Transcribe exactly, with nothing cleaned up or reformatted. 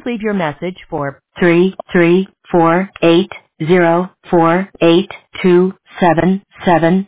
Please leave your message for three three four eight zero four eight two seven seven.